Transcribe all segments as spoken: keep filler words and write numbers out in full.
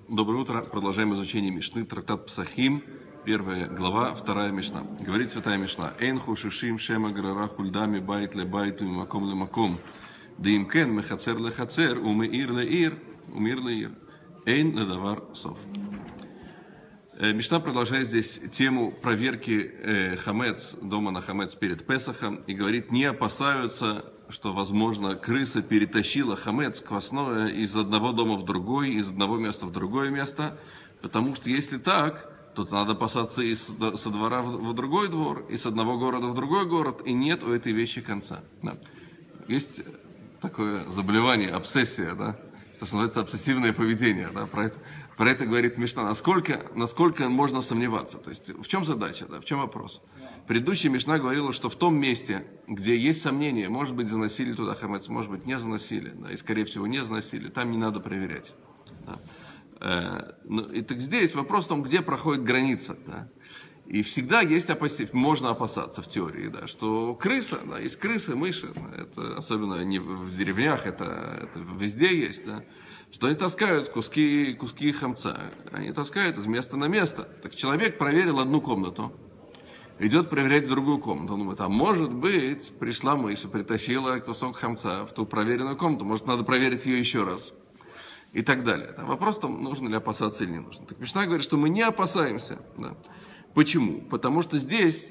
Доброе утро. Продолжаем изучение Мишны, трактат Псахим, первая глава, вторая Мишна. Говорит святая Мишна: «Эйн хушишим шема грара хульдами байт ле байту и маком ле маком. Да им кен мехацер ле хацер, умеир ле ир, умир ле ир. Эйн ле давар сов». Мишна продолжает здесь тему проверки э, хамец, дома на хамец перед Песахом, и говорит: не опасаются, что, возможно, крыса перетащила хамец квасное из одного дома в другой, из одного места в другое место, потому что если так, то надо опасаться и со двора в другой двор, и с одного города в другой город, и нет у этой вещи конца. Да. Есть такое заболевание, обсессия, да, что называется обсессивное поведение, да, про это. Про это говорит Мишна, насколько, насколько можно сомневаться. То есть в чем задача, да, в чем вопрос? Предыдущая Мишна говорила, что в том месте, где есть сомнения, может быть, заносили туда хамец, может быть, не заносили, да, и, скорее всего, не заносили, там не надо проверять. Да. Э, ну, и так здесь вопрос в том, где проходит граница. Да. И всегда есть опасение, можно опасаться в теории, да, что крыса, да, есть крысы, мыши, да, это особенно не в деревнях, это, это везде есть, да. Что они таскают куски, куски хамца, они таскают из места на место. Так человек проверил одну комнату, идет проверять другую комнату. Он думает, а может быть, пришла мышь и притащила кусок хамца в ту проверенную комнату, может, надо проверить ее еще раз. И так далее. Вопрос в том, нужно ли опасаться или не нужно. Так Мишна говорит, что мы не опасаемся. Да. Почему? Потому что здесь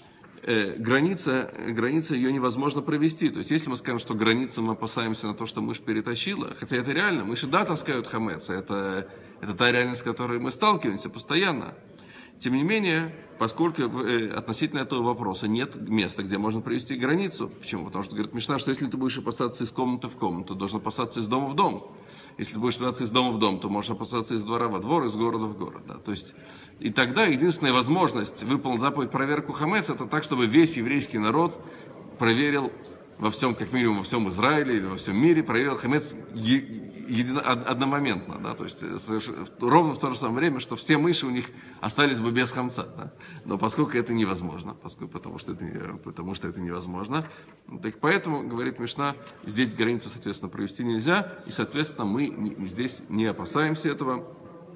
э, граница, граница ее невозможно провести. То есть, если мы скажем, что граница мы опасаемся на то, что мышь перетащила, хотя это реально, мыши да таскают хамец, это, это та реальность, с которой мы сталкиваемся постоянно. Тем не менее, поскольку э, относительно этого вопроса нет места, где можно провести границу. Почему? Потому что говорит Мишна, что если ты будешь опасаться из комнаты в комнату, должен опасаться из дома в дом. Если ты будешь опасаться из дома в дом, то можешь опасаться из двора во двор, из города в город. Да? То есть, и тогда единственная возможность выполнить заповедь проверку хамец, это так, чтобы весь еврейский народ проверил во всем, как минимум во всем Израиле или во всем мире, проверил хамец едино, одномоментно. Да? То есть, ровно в то же самое время, что все мыши у них остались бы без хамца. Да? Но поскольку это невозможно, поскольку, потому, что это, потому что это невозможно, так поэтому, говорит Мишна, здесь границу, соответственно, провести нельзя, и, соответственно, мы не, здесь не опасаемся этого,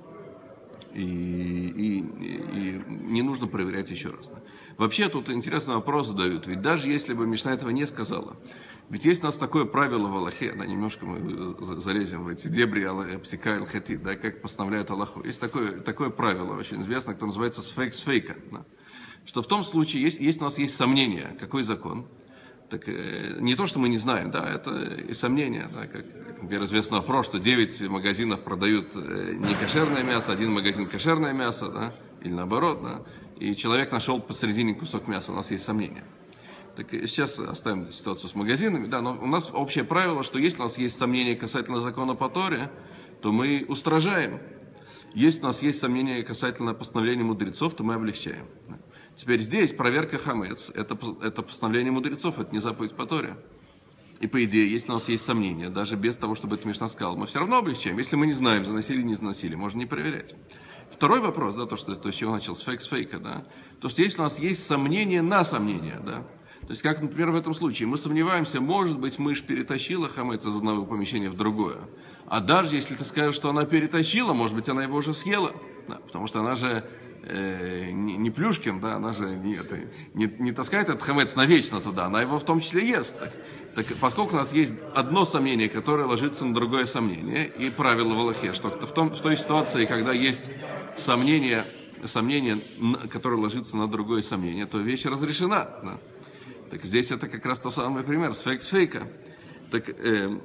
и, и, и не нужно проверять еще раз. Да? Вообще, тут интересный вопрос задают, ведь даже если бы Мишна этого не сказала, ведь есть у нас такое правило в Аллахе, да, немножко мы залезем в эти дебри псика аль-хатит, да, как постановляют Аллаху. Есть такое, такое правило, очень известное, которое называется сфейк сфейка, да, что в том случае, есть, есть у нас есть сомнение, какой закон, так э, не то, что мы не знаем, да, это и сомнение, да, как, например, известно вопрос, что девять магазинов продают э, не кошерное мясо, один магазин кошерное мясо, да, или наоборот, да, и человек нашел посередине кусок мяса, у нас есть сомнение. Так сейчас оставим ситуацию с магазинами, да, но у нас общее правило, что если у нас есть сомнения касательно закона по Торе, то мы устражаем. Если у нас есть сомнения касательно постановления мудрецов, то мы облегчаем. Теперь здесь проверка хамец, это, это постановление мудрецов, это не заповедь по Торе. И по идее, если у нас есть сомнения, даже без того, чтобы это Мишна сказал, мы все равно облегчаем. Если мы не знаем, заносили или не заносили, можно не проверять. Второй вопрос, да, то, что, то, с чего начал, с фейк с фейка, да, то, что если у нас есть сомнения на сомнения, да, то есть, как, например, в этом случае, мы сомневаемся, может быть, мышь перетащила хамец из одного помещения в другое. А даже если ты скажешь, что она перетащила, может быть, она его уже съела. Да, потому что она же э, не, не Плюшкин, да, она же не, это, не, не таскает этот хамец навечно туда, она его в том числе ест. Так, так, поскольку у нас есть одно сомнение, которое ложится на другое сомнение, и правило в Аллахе, что в, том, в той ситуации, когда есть сомнение, сомнение, которое ложится на другое сомнение, то вещь разрешена. Да. Так здесь это как раз тот самый пример, с фейк с фейка. Так, э,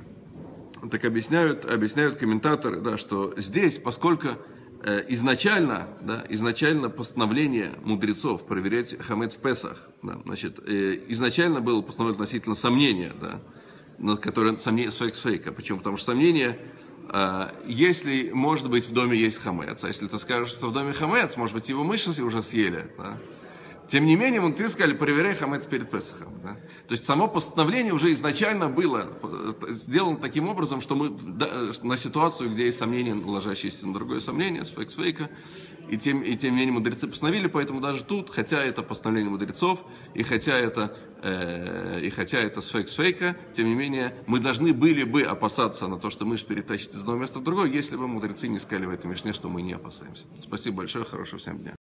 так объясняют, объясняют комментаторы, да, что здесь, поскольку э, изначально, да, изначально постановление мудрецов проверять хамец в Песах, да, значит, э, изначально было постановлено относительно сомнения, да, над которым сомнение с фейк с фейка. Почему? Потому что сомнение, э, если, может быть, в доме есть хамец, а если ты скажешь, что в доме хамец, может быть, его мыши уже съели, да, Тем не менее, мудрецы сказали, проверяй хамец перед Песахом. Да? То есть само постановление уже изначально было сделано таким образом, что мы да, на ситуацию, где есть сомнения, ложащиеся на другое сомнение, с фейк-фейка, и тем, и тем не менее мудрецы постановили, поэтому даже тут, хотя это постановление мудрецов, и хотя это, э, и хотя это с фейк-фейка, тем не менее, мы должны были бы опасаться на то, что мышь перетащит из одного места в другое, если бы мудрецы не сказали в этой мишне, что мы не опасаемся. Спасибо большое, хорошего всем дня.